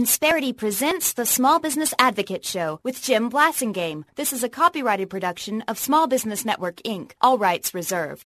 Insperity presents the Small Business Advocate Show with Jim Blasingame. This is a copyrighted production of Small Business Network, Inc. All rights reserved.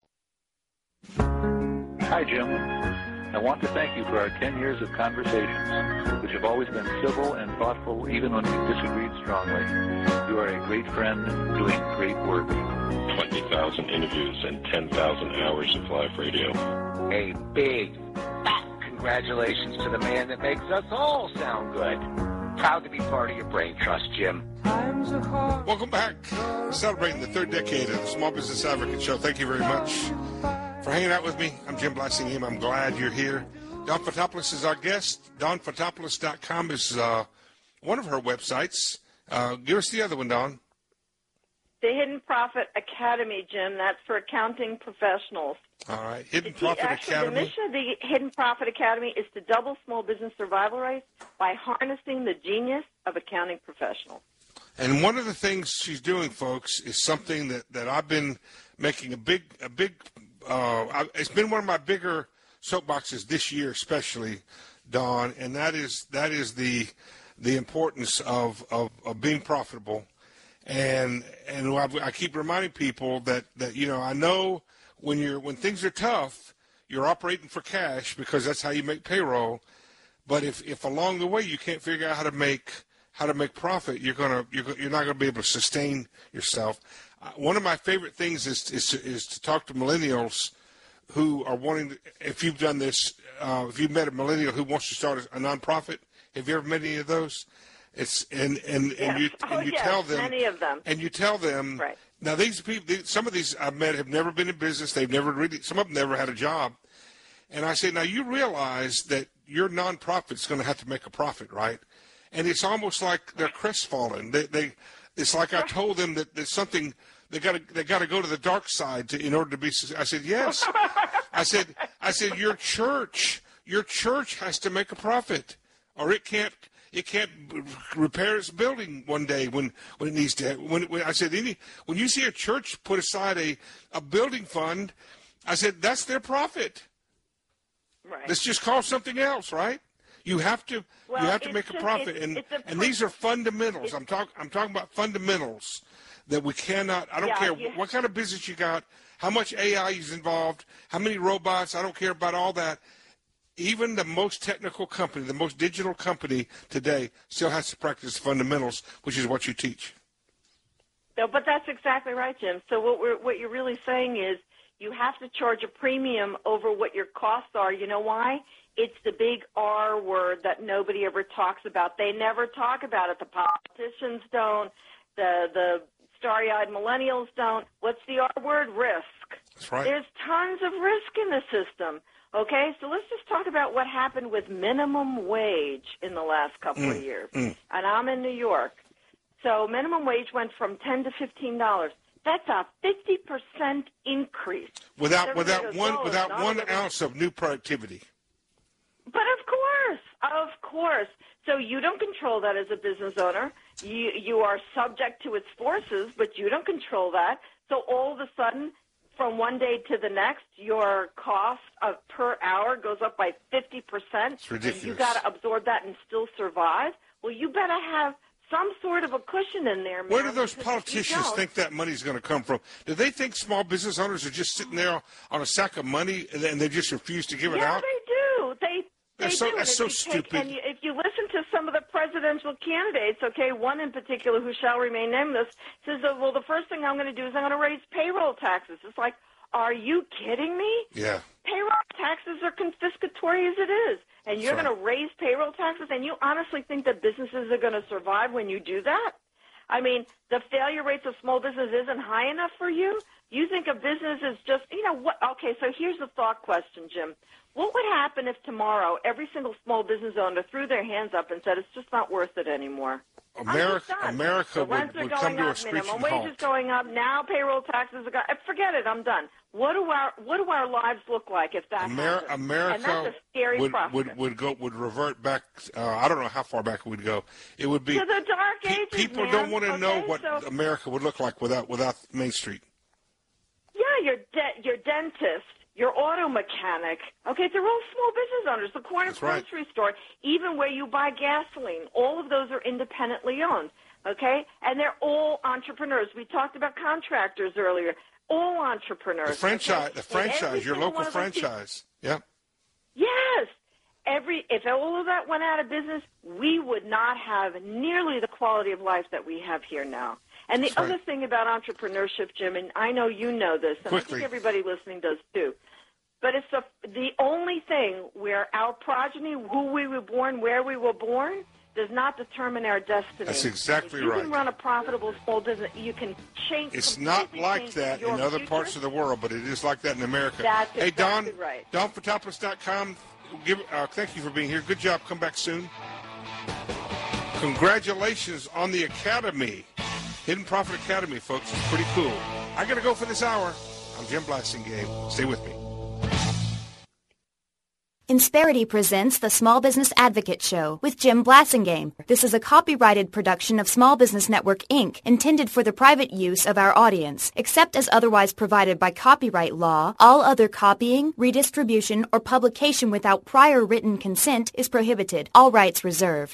Hi, Jim. I want to thank you for our 10 years of conversations, which have always been civil and thoughtful, even when we disagreed strongly. You are a great friend doing great work. 20,000 interviews and 10,000 hours of live radio. A big, fat congratulations to the man that makes us all sound good. Proud to be part of your brain trust, Jim. Welcome back. Celebrating the third decade of the Small Business Advocate Show. Thank you very much for hanging out with me. I'm Jim Blasingame. I'm glad you're here. Dawn Fotopoulos is our guest. DawnFotopoulos.com is one of her websites. Give us the other one, Dawn. The Hidden Profit Academy, Jim. That's for accounting professionals. All right. Hidden Profit Academy. The mission of the Hidden Profit Academy is to double small business survival rates by harnessing the genius of accounting professionals. And one of the things she's doing, folks, is something that I've been making a big. It's been one of my bigger soapboxes this year, especially, Dawn, and that is the importance of being profitable. And I keep reminding people that I know when things are tough, you're operating for cash because that's how you make payroll. But if along the way you can't figure out how to make profit, you're not going to be able to sustain yourself. One of my favorite things is to talk to millennials who are wanting to, if you've done this, if you've met a millennial who wants to start a nonprofit, have you ever met any of those? You tell them, many of them, and you tell them. Right. Now these people, some of these I've met have never been in business. They've never really, some of them never had a job. And I say, now you realize that your nonprofit's going to have to make a profit, right? And it's almost like they're crestfallen. It's like I told them that there's something they got to go to the dark side in order to be. I said, yes. I said your church has to make a profit, or it can't repair its building one day when it needs to. When I said when you see a church put aside a building fund, I said that's their profit. Right. Let's just call something else, right? You have to make a profit, and these are fundamentals. I'm talking about fundamentals that we cannot. I don't care what kind of business you got, how much AI is involved, how many robots. I don't care about all that. Even the most technical company, the most digital company today, still has to practice fundamentals, which is what you teach. No, but that's exactly right, Jim. So what you're really saying is you have to charge a premium over what your costs are. You know why? It's the big R word that nobody ever talks about. They never talk about it. The politicians don't. The starry-eyed millennials don't. What's the R word? Risk. That's right. There's tons of risk in the system. Okay, so let's just talk about what happened with minimum wage in the last couple of years. And I'm in New York. So minimum wage went from $10 to $15. That's a 50% increase. Without one ounce of new productivity. But of course. So you don't control that as a business owner. You are subject to its forces, but you don't control that. So all of a sudden, from one day to the next, your cost per hour goes up by 50%. It's ridiculous. And you got to absorb that and still survive. Well, you better have some sort of a cushion in there, man. Where do those politicians think that money's going to come from? Do they think small business owners are just sitting there on a sack of money and they just refuse to give it out? Yeah, they do. That's so stupid. And if you listen to some of the presidential candidates, okay, one in particular who shall remain nameless, says, well, the first thing I'm going to do is I'm going to raise payroll taxes. It's like, are you kidding me? Yeah. Payroll taxes are confiscatory as it is. And you're going to raise payroll taxes? And you honestly think that businesses are going to survive when you do that? I mean, the failure rates of small business isn't high enough for you? You think a business is just, what? Okay, so here's the thought question, Jim. What would happen if tomorrow every single small business owner threw their hands up and said, it's just not worth it anymore? America would come to a screeching halt. Minimum wage is going up. Now payroll taxes are going up. Forget it. I'm done. What do our lives look like if that happens? America and that's a scary prospect. would revert back. I don't know how far back it would go. It would be to the dark ages. People man. don't want to know what America would look like without Main Street. Yeah, your dentist your auto mechanic. Okay, they're all small business owners. The corner grocery store, even where you buy gasoline, all of those are independently owned. Okay, and they're all entrepreneurs. We talked about contractors earlier. All entrepreneurs. The franchise, your local franchise. Yeah. Yes. If all of that went out of business, we would not have nearly the quality of life that we have here now. And the other thing about entrepreneurship, Jim, and I know you know this, and I think everybody listening does too, but it's the only thing where our progeny, who we were born, where we were born, does not determine our destiny. That's exactly right. You can run a profitable small business. You can change. It's not like that in other parts of the world, but it is like that in America. That's hey, exactly Dawn, right. DawnFotopoulos.com. Thank you for being here. Good job. Come back soon. Congratulations on the Academy. Hidden Profit Academy, folks. It's pretty cool. I got to go for this hour. I'm Jim Blasingame. Stay with me. Insperity presents the Small Business Advocate Show with Jim Blasingame. This is a copyrighted production of Small Business Network, Inc., intended for the private use of our audience. Except as otherwise provided by copyright law, all other copying, redistribution, or publication without prior written consent is prohibited. All rights reserved.